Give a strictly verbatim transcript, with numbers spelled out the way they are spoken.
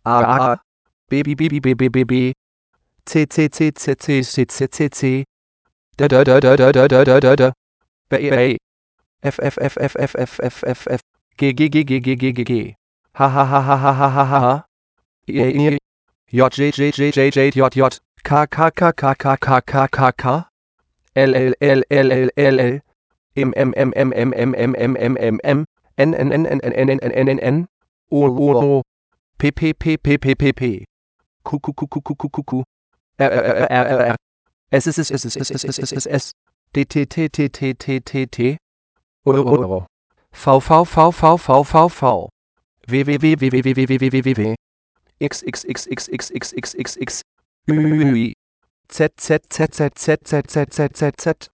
A A B B B B B B B B C C C C C C C C C D D D D D D D D D D B B F F F F F F F F F G G G G G G G G H H H H H H H H J J J J J J J J K K K K K K K K K L L L L L L L M M M M M M M M M M M N N N N N N N N N N O O O P P P P P P P Q Q Q Q Q Q Q Q R R R R R S S S S S S S S S S S D T T T T T T T Euro V V V V V V V W W W W W W W W W X X X X X X X X X Ü Z Z Z Z Z Z Z Z Z